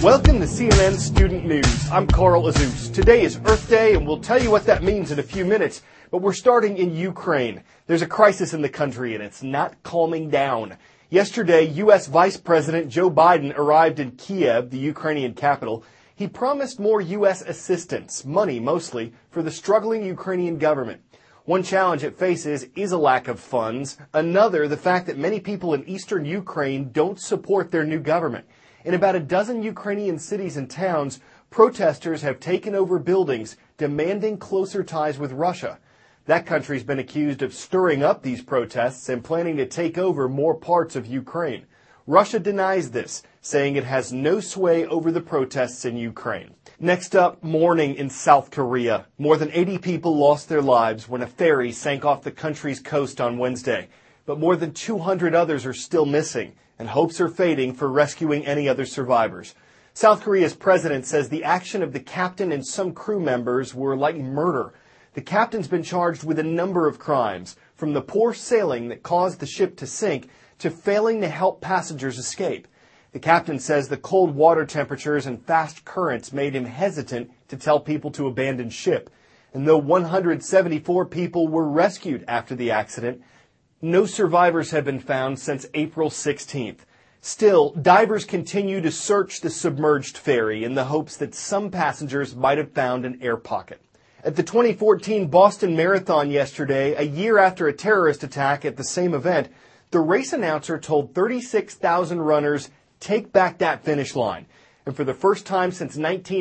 Welcome to CNN Student News. I'm Carl Azus. Today is Earth Day, and we'll tell you what that means in a few minutes. But we're starting in Ukraine. There's a crisis in the country, and it's not calming down. Yesterday, U.S. Vice President Joe Biden arrived in Kiev, the Ukrainian capital. He promised more U.S. assistance, money mostly, for the struggling Ukrainian government. One challenge it faces is a lack of funds. Another, the fact that many people in eastern Ukraine don't support their new government. In about a dozen Ukrainian cities and towns, protesters have taken over buildings demanding closer ties with Russia. That country's been accused of stirring up these protests and planning to take over more parts of Ukraine. Russia denies this, saying it has no sway over the protests in Ukraine. Next up, mourning in South Korea. More than 80 people lost their lives when a ferry sank off the country's coast on Wednesday. But more than 200 others are still missing, and hopes are fading for rescuing any other survivors. South Korea's president says the action of the captain and some crew members were like murder. The captain's been charged with a number of crimes, from the poor sailing that caused the ship to sink to failing to help passengers escape. The captain says the cold water temperatures and fast currents made him hesitant to tell people to abandon ship. And though 174 people were rescued after the accident, no survivors have been found since April 16th. Still, divers continue to search the submerged ferry in the hopes that some passengers might have found an air pocket. At the 2014 Boston Marathon yesterday, a year after a terrorist attack at the same event, the race announcer told 36,000 runners, "Take back that finish line." And for the first time since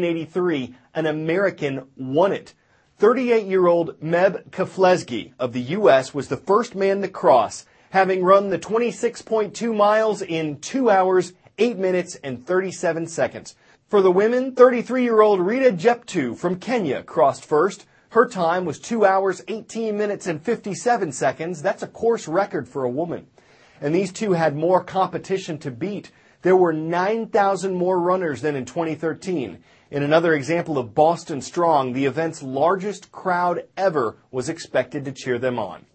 1983, an American won it. 38-year-old Meb Keflezighi of the U.S. was the first man to cross, having run the 26.2 miles in 2 hours, 8 minutes, and 37 seconds. For the women, 33-year-old Rita Jeptu from Kenya crossed first. Her time was 2 hours, 18 minutes, and 57 seconds. That's a course record for a woman. And these two had more competition to beat. There were 9,000 more runners than in 2013. In another example of Boston Strong, the event's largest crowd ever was expected to cheer them on.